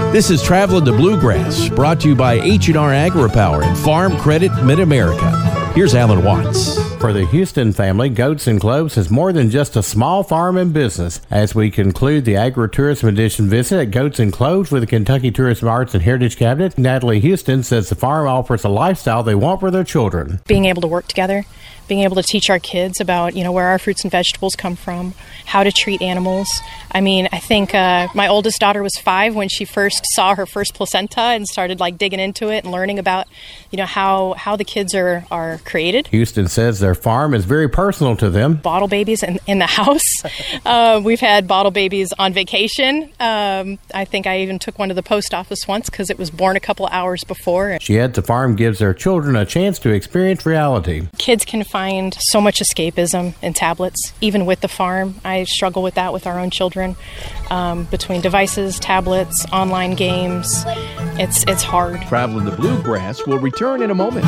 This is Traveling the Bluegrass, brought to you by H&R AgriPower and Farm Credit Mid-America. Here's Alan Watts. For the Houston family, Goats and Cloves is more than just a small farm and business. As we conclude the Agritourism Edition visit at Goats and Cloves with the Kentucky Tourism Arts and Heritage Cabinet, Natalie Houston says the farm offers a lifestyle they want for their children. Being able to work together, being able to teach our kids about, where our fruits and vegetables come from, how to treat animals. I mean, I think my oldest daughter was 5 when she first saw her first placenta and started digging into it and learning about, how the kids are created. Houston says their farm is very personal to them. Bottle babies in the house. We've had bottle babies on vacation. I think I even took one to the post office once because it was born a couple hours before. She adds the farm gives their children a chance to experience reality. Kids can find so much escapism in tablets, even with the farm. I struggle with that with our own children. Between devices, tablets, online games, it's hard. Traveling the Bluegrass will return in a moment.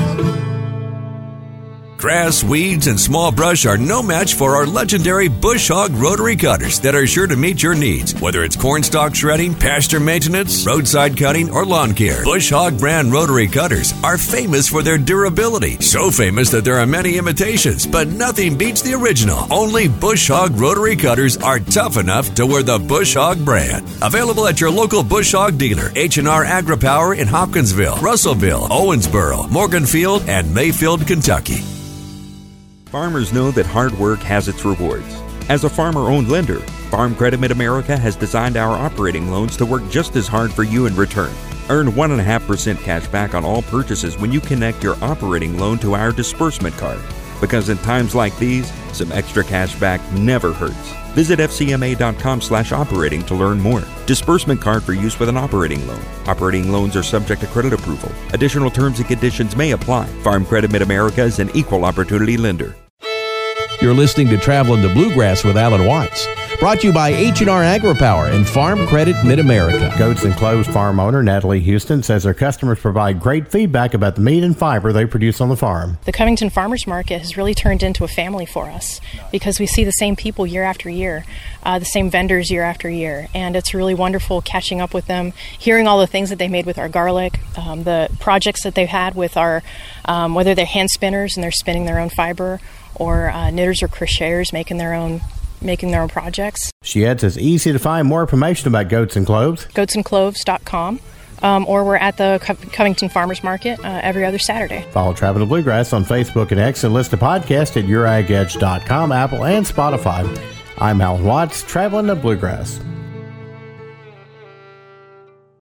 Grass, weeds, and small brush are no match for our legendary Bush Hog rotary cutters that are sure to meet your needs. Whether it's cornstalk shredding, pasture maintenance, roadside cutting, or lawn care, Bush Hog brand rotary cutters are famous for their durability. So famous that there are many imitations, but nothing beats the original. Only Bush Hog rotary cutters are tough enough to wear the Bush Hog brand. Available at your local Bush Hog dealer, H&R AgriPower in Hopkinsville, Russellville, Owensboro, Morganfield, and Mayfield, Kentucky. Farmers know that hard work has its rewards. As a farmer-owned lender, Farm Credit Mid-America has designed our operating loans to work just as hard for you in return. Earn 1.5% cash back on all purchases when you connect your operating loan to our disbursement card. Because in times like these, some extra cash back never hurts. Visit fcma.com/operating to learn more. Disbursement card for use with an operating loan. Operating loans are subject to credit approval. Additional terms and conditions may apply. Farm Credit Mid-America is an equal opportunity lender. You're listening to Traveling the Bluegrass with Alan Watts. Brought to you by H&R AgriPower and Farm Credit Mid-America. Goats and Cloves farm owner Natalie Houston says their customers provide great feedback about the meat and fiber they produce on the farm. The Covington Farmers Market has really turned into a family for us because we see the same people year after year, the same vendors year after year, and it's really wonderful catching up with them, hearing all the things that they made with our garlic, the projects that they've had with our, whether they're hand spinners and they're spinning their own fiber, or knitters or crocheters making their own projects. She adds it's easy to find more information about Goats and Cloves. goatsandcloves.com, or we're at the Covington Farmers Market every other Saturday. Follow Traveling the Bluegrass on Facebook and X and listen to podcasts at youragedge.com, Apple, and Spotify. I'm Alan Watts, Traveling the Bluegrass.